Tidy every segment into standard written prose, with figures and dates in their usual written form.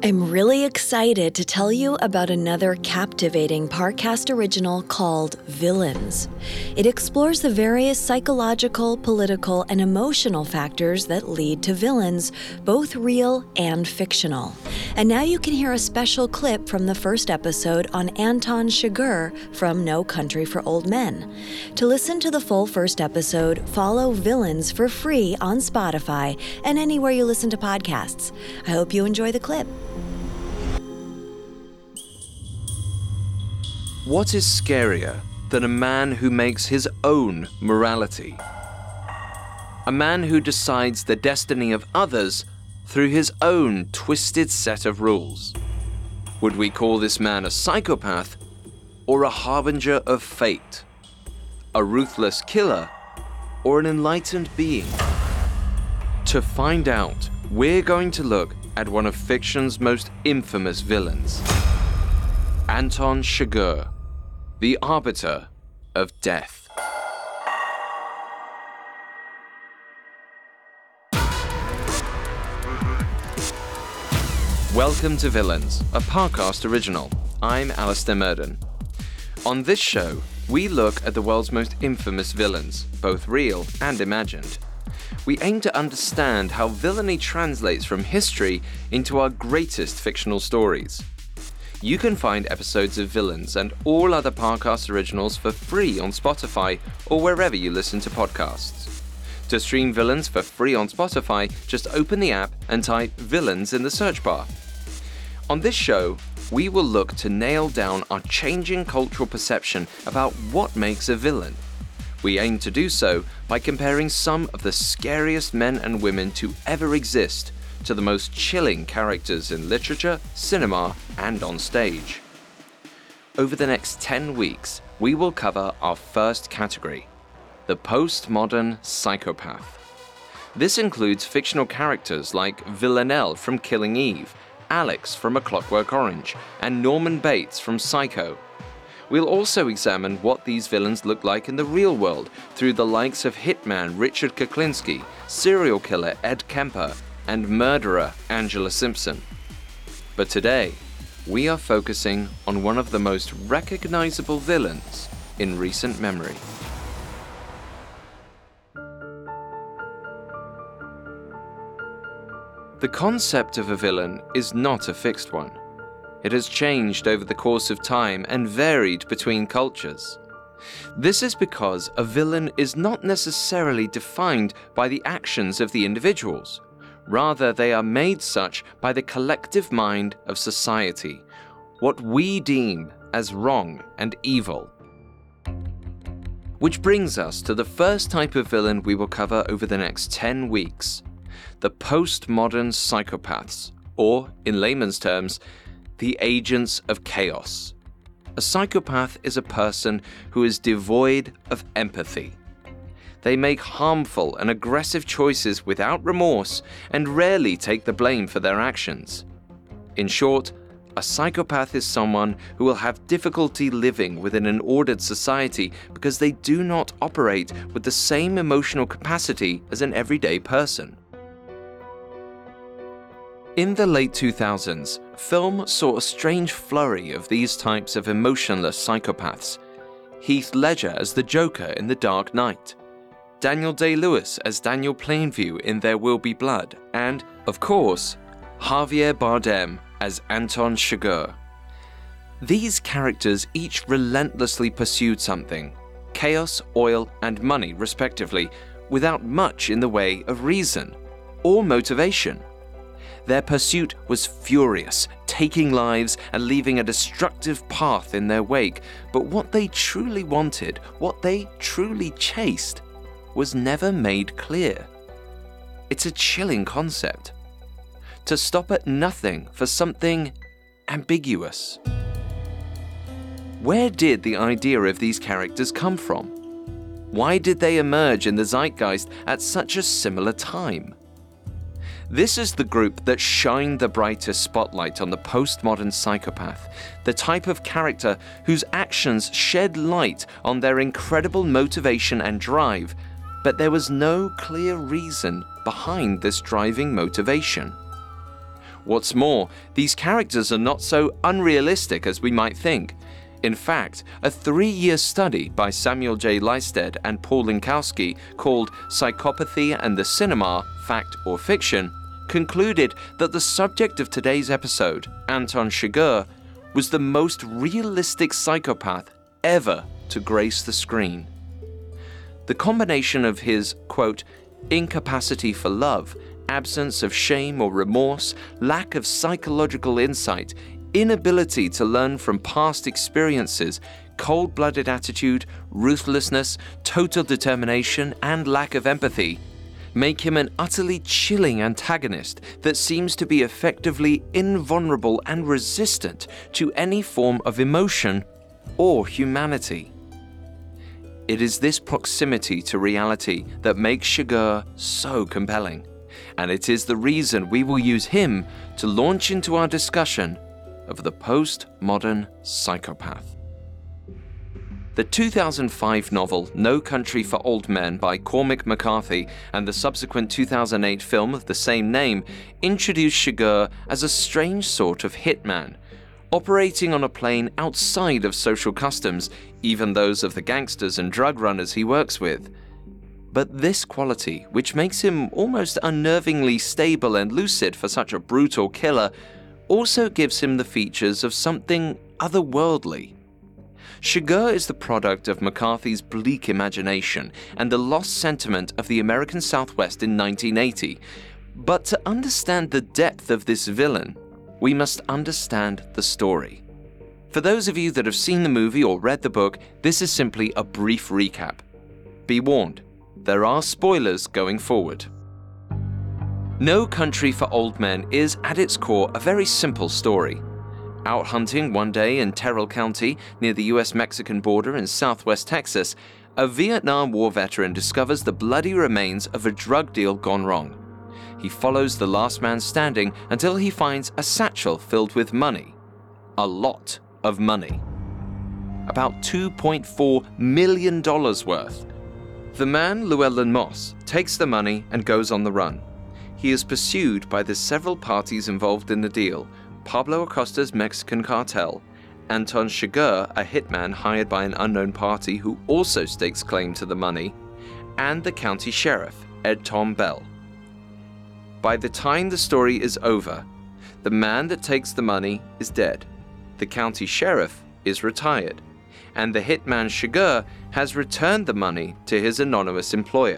I'm really excited to tell you about another captivating Parcast original called Villains. It explores the various psychological, political, and emotional factors that lead to villains, both real and fictional. And now you can hear a special clip from the first episode on Anton Chigurh from No Country for Old Men. To listen to the full first episode, follow Villains for free on Spotify and anywhere you listen to podcasts. I hope you enjoy the clip. What is scarier than a man who makes his own morality? A man who decides the destiny of others through his own twisted set of rules. Would we call this man a psychopath or a harbinger of fate? A ruthless killer or an enlightened being? To find out, we're going to look at one of fiction's most infamous villains, Anton Chigurh, the Arbiter of Death. Welcome to Villains, a Parcast original. I'm Alistair Murden. On this show, we look at the world's most infamous villains, both real and imagined. We aim to understand how villainy translates from history into our greatest fictional stories. You can find episodes of Villains and all other Parcast originals for free on Spotify or wherever you listen to podcasts. To stream Villains for free on Spotify, just open the app and type Villains in the search bar. On this show, we will look to nail down our changing cultural perception about what makes a villain. We aim to do so by comparing some of the scariest men and women to ever exist to the most chilling characters in literature, cinema, and on stage. Over the next 10 weeks, we will cover our first category, the postmodern psychopath. This includes fictional characters like Villanelle from Killing Eve, Alex from A Clockwork Orange, and Norman Bates from Psycho. We'll also examine what these villains look like in the real world through the likes of hitman Richard Kuklinski, serial killer Ed Kemper, and murderer Angela Simpson. But today, we are focusing on one of the most recognizable villains in recent memory. The concept of a villain is not a fixed one. It has changed over the course of time and varied between cultures. This is because a villain is not necessarily defined by the actions of the individuals. Rather, they are made such by the collective mind of society, what we deem as wrong and evil. Which brings us to the first type of villain we will cover over the next 10 weeks, the postmodern psychopaths, or, in layman's terms, the agents of chaos. A psychopath is a person who is devoid of empathy. They make harmful and aggressive choices without remorse and rarely take the blame for their actions. In short, a psychopath is someone who will have difficulty living within an ordered society because they do not operate with the same emotional capacity as an everyday person. In the late 2000s, film saw a strange flurry of these types of emotionless psychopaths. Heath Ledger as the Joker in The Dark Knight, Daniel Day-Lewis as Daniel Plainview in There Will Be Blood, and, of course, Javier Bardem as Anton Chigurh. These characters each relentlessly pursued something, chaos, oil, and money respectively, without much in the way of reason or motivation. Their pursuit was furious, taking lives and leaving a destructive path in their wake, but what they truly wanted, what they truly chased, was never made clear. It's a chilling concept. To stop at nothing for something ambiguous. Where did the idea of these characters come from? Why did they emerge in the zeitgeist at such a similar time? This is the group that shined the brightest spotlight on the postmodern psychopath, the type of character whose actions shed light on their incredible motivation and drive, but there was no clear reason behind this driving motivation. What's more, these characters are not so unrealistic as we might think. In fact, a 3-year study by Samuel J. Listed and Paul Linkowski called Psychopathy and the Cinema, Fact or Fiction, concluded that the subject of today's episode, Anton Chigurh, was the most realistic psychopath ever to grace the screen. The combination of his, quote, incapacity for love, absence of shame or remorse, lack of psychological insight, inability to learn from past experiences, cold-blooded attitude, ruthlessness, total determination, and lack of empathy make him an utterly chilling antagonist that seems to be effectively invulnerable and resistant to any form of emotion or humanity. It is this proximity to reality that makes Chigurh so compelling, and it is the reason we will use him to launch into our discussion of the postmodern psychopath. The 2005 novel No Country for Old Men by Cormac McCarthy and the subsequent 2008 film of the same name introduced Chigurh as a strange sort of hitman, operating on a plane outside of social customs, even those of the gangsters and drug runners he works with. But this quality, which makes him almost unnervingly stable and lucid for such a brutal killer, also gives him the features of something otherworldly. Chigurh is the product of McCarthy's bleak imagination and the lost sentiment of the American Southwest in 1980. But to understand the depth of this villain, we must understand the story. For those of you that have seen the movie or read the book, this is simply a brief recap. Be warned, there are spoilers going forward. No Country for Old Men is, at its core, a very simple story. Out hunting one day in Terrell County, near the US-Mexican border in southwest Texas, a Vietnam War veteran discovers the bloody remains of a drug deal gone wrong. He follows the last man standing until he finds a satchel filled with money. A lot of money. About $2.4 million worth. The man, Llewellyn Moss, takes the money and goes on the run. He is pursued by the several parties involved in the deal: Pablo Acosta's Mexican cartel, Anton Chigurh, a hitman hired by an unknown party who also stakes claim to the money, and the county sheriff, Ed Tom Bell. By the time the story is over, the man that takes the money is dead, the county sheriff is retired, and the hitman Chigurh has returned the money to his anonymous employer.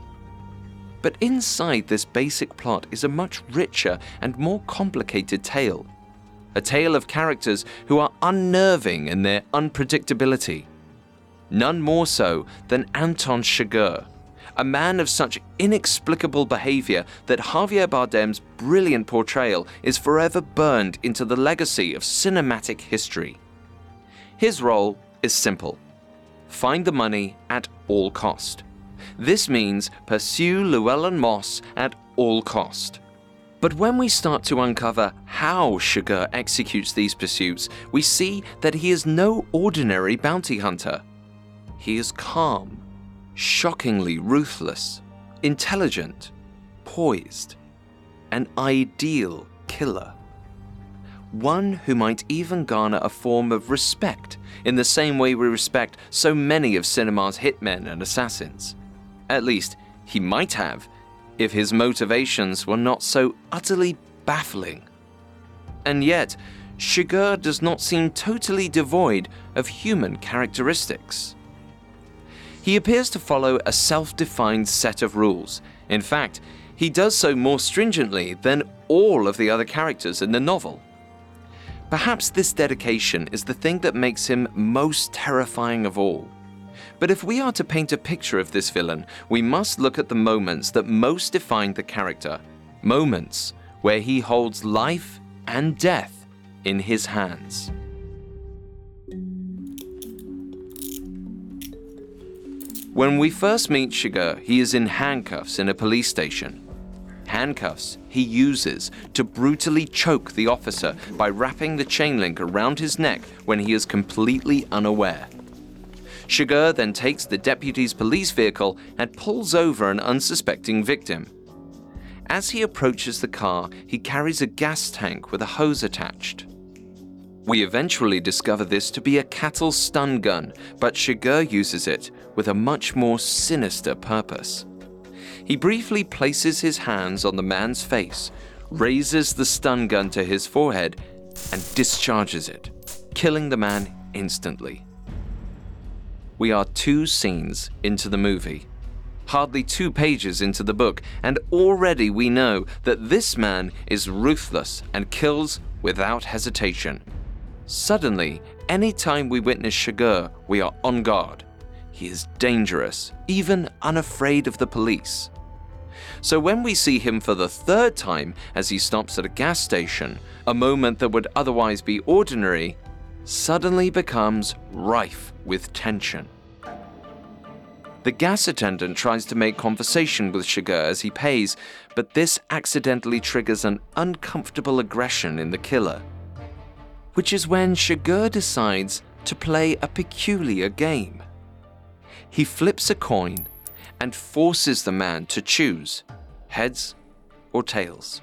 But inside this basic plot is a much richer and more complicated tale. A tale of characters who are unnerving in their unpredictability. None more so than Anton Chigurh, a man of such inexplicable behavior that Javier Bardem's brilliant portrayal is forever burned into the legacy of cinematic history. His role is simple: find the money at all cost. This means pursue Llewellyn Moss at all cost. But when we start to uncover how Chigurh executes these pursuits, we see that he is no ordinary bounty hunter. He is calm, shockingly ruthless, intelligent, poised, an ideal killer. One who might even garner a form of respect in the same way we respect so many of cinema's hitmen and assassins. At least, he might have, if his motivations were not so utterly baffling. And yet, Chigurh does not seem totally devoid of human characteristics. He appears to follow a self-defined set of rules. In fact, he does so more stringently than all of the other characters in the novel. Perhaps this dedication is the thing that makes him most terrifying of all. But if we are to paint a picture of this villain, we must look at the moments that most define the character. Moments where he holds life and death in his hands. When we first meet Chigurh, he is in handcuffs in a police station. Handcuffs he uses to brutally choke the officer by wrapping the chain link around his neck when he is completely unaware. Chigurh then takes the deputy's police vehicle and pulls over an unsuspecting victim. As he approaches the car, he carries a gas tank with a hose attached. We eventually discover this to be a cattle stun gun, but Chigurh uses it with a much more sinister purpose. He briefly places his hands on the man's face, raises the stun gun to his forehead, and discharges it, killing the man instantly. We are 2 scenes into the movie, hardly 2 pages into the book, and already we know that this man is ruthless and kills without hesitation. Suddenly, any time we witness Chigurh, we are on guard. He is dangerous, even unafraid of the police. So when we see him for the 3rd time as he stops at a gas station, a moment that would otherwise be ordinary suddenly becomes rife with tension. The gas attendant tries to make conversation with Chigurh as he pays, but this accidentally triggers an uncomfortable aggression in the killer, which is when Chigurh decides to play a peculiar game. He flips a coin and forces the man to choose heads or tails.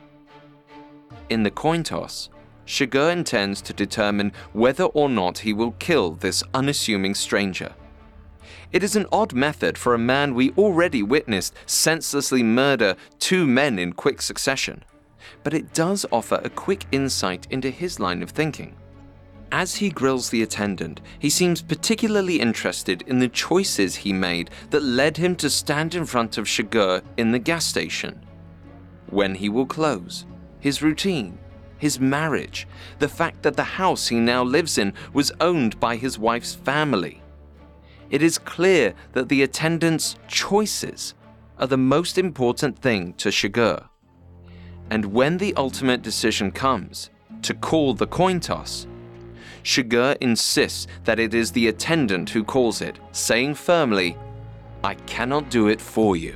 In the coin toss, Chigurh intends to determine whether or not he will kill this unassuming stranger. It is an odd method for a man we already witnessed senselessly murder 2 men in quick succession, but it does offer a quick insight into his line of thinking. As he grills the attendant, he seems particularly interested in the choices he made that led him to stand in front of Chigurh in the gas station. When he will close, his routine, his marriage, the fact that the house he now lives in was owned by his wife's family. It is clear that the attendant's choices are the most important thing to Chigurh. And when the ultimate decision comes, to call the coin toss, Chigurh insists that it is the attendant who calls it, saying firmly, "I cannot do it for you."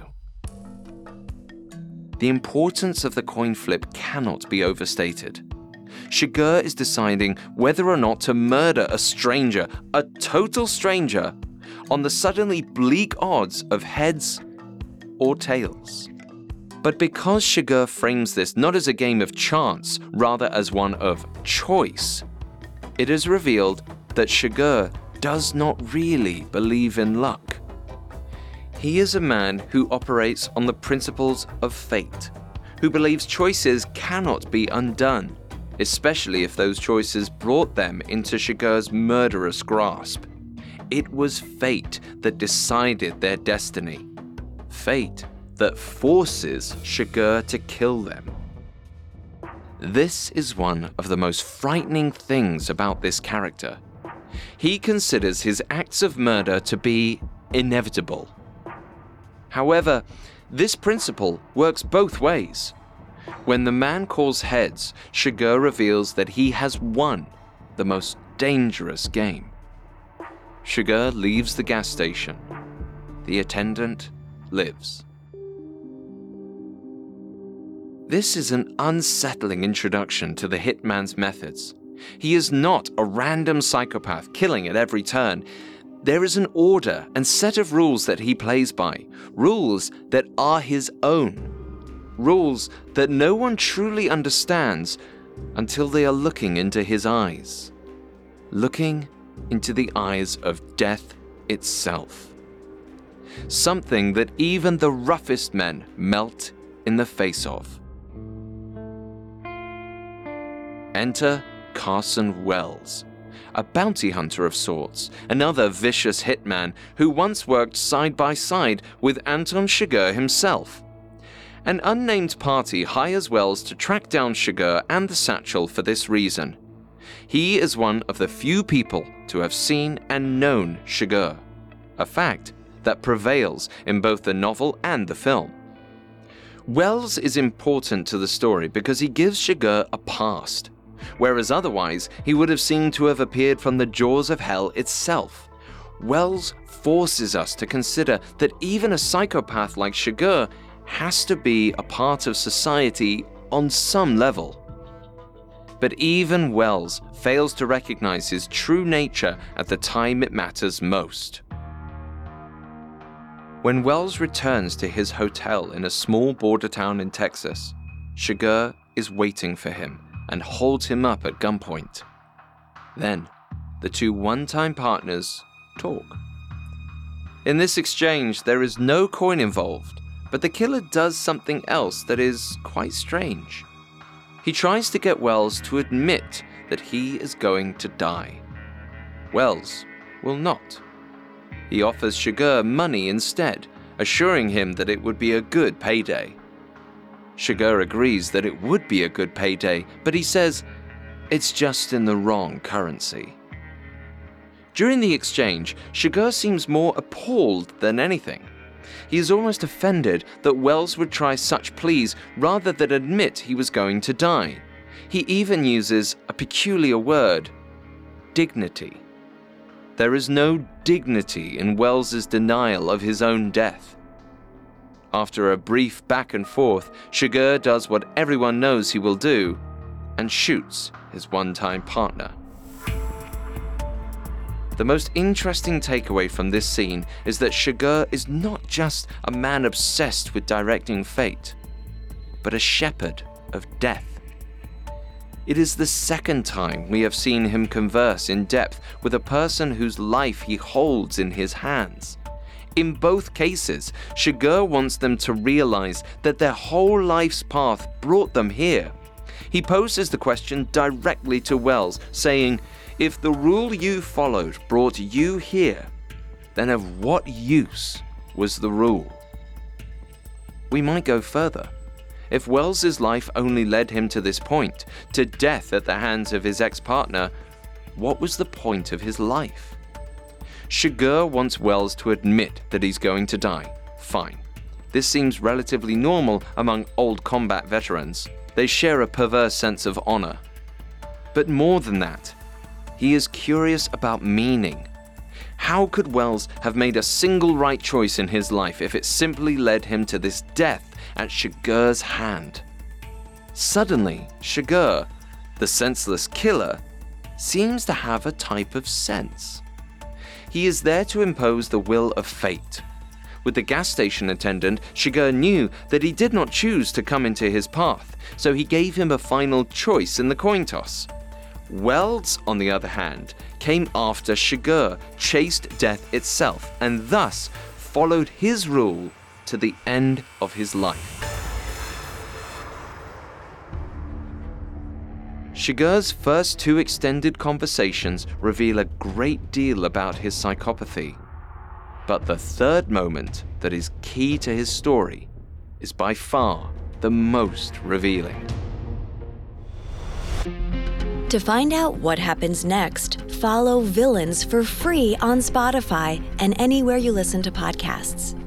The importance of the coin flip cannot be overstated. Chigurh is deciding whether or not to murder a stranger, a total stranger, on the suddenly bleak odds of heads or tails. But because Chigurh frames this not as a game of chance, rather as one of choice, it is revealed that Chigurh does not really believe in luck. He is a man who operates on the principles of fate, who believes choices cannot be undone, especially if those choices brought them into Chigurh's murderous grasp. It was fate that decided their destiny, fate that forces Chigurh to kill them. This is one of the most frightening things about this character. He considers his acts of murder to be inevitable. However, this principle works both ways. When the man calls heads, Chigurh reveals that he has won the most dangerous game. Chigurh leaves the gas station. The attendant lives. This is an unsettling introduction to the hitman's methods. He is not a random psychopath killing at every turn. There is an order and set of rules that he plays by, rules that are his own, rules that no one truly understands until they are looking into his eyes, looking into the eyes of death itself. Something that even the roughest men melt in the face of. Enter Carson Wells, a bounty hunter of sorts, another vicious hitman who once worked side by side with Anton Chigurh himself. An unnamed party hires Wells to track down Chigurh and the satchel for this reason. He is one of the few people to have seen and known Chigurh, a fact that prevails in both the novel and the film. Wells is important to the story because he gives Chigurh a past, whereas otherwise he would have seemed to have appeared from the jaws of hell itself. Wells forces us to consider that even a psychopath like Chigurh has to be a part of society on some level. But even Wells fails to recognize his true nature at the time it matters most. When Wells returns to his hotel in a small border town in Texas, Chigurh is waiting for him and holds him up at gunpoint. Then, the two one-time partners talk. In this exchange, there is no coin involved, but the killer does something else that is quite strange. He tries to get Wells to admit that he is going to die. Wells will not. He offers Chigurh money instead, assuring him that it would be a good payday. Chigurh agrees that it would be a good payday, but he says it's just in the wrong currency. During the exchange, Chigurh seems more appalled than anything. He is almost offended that Wells would try such pleas rather than admit he was going to die. He even uses a peculiar word, dignity. There is no dignity in Wells's denial of his own death. After a brief back and forth, Chigurh does what everyone knows he will do and shoots his one-time partner. The most interesting takeaway from this scene is that Chigurh is not just a man obsessed with directing fate, but a shepherd of death. It is the second time we have seen him converse in depth with a person whose life he holds in his hands. In both cases, Chigurh wants them to realize that their whole life's path brought them here. He poses the question directly to Wells, saying, "If the rule you followed brought you here, then of what use was the rule?" We might go further. If Wells's life only led him to this point, to death at the hands of his ex-partner, what was the point of his life? Chigurh wants Wells to admit that he's going to die. Fine. This seems relatively normal among old combat veterans. They share a perverse sense of honor. But more than that, he is curious about meaning. How could Wells have made a single right choice in his life if it simply led him to this death at Chigurh's hand? Suddenly, Chigurh, the senseless killer, seems to have a type of sense. He is there to impose the will of fate. With the gas station attendant, Chigurh knew that he did not choose to come into his path, so he gave him a final choice in the coin toss. Wells, on the other hand, came after Chigurh, chased death itself, and thus followed his rule to the end of his life. Chigurh's first two extended conversations reveal a great deal about his psychopathy. But the third moment that is key to his story is by far the most revealing. To find out what happens next, follow Villains for free on Spotify and anywhere you listen to podcasts.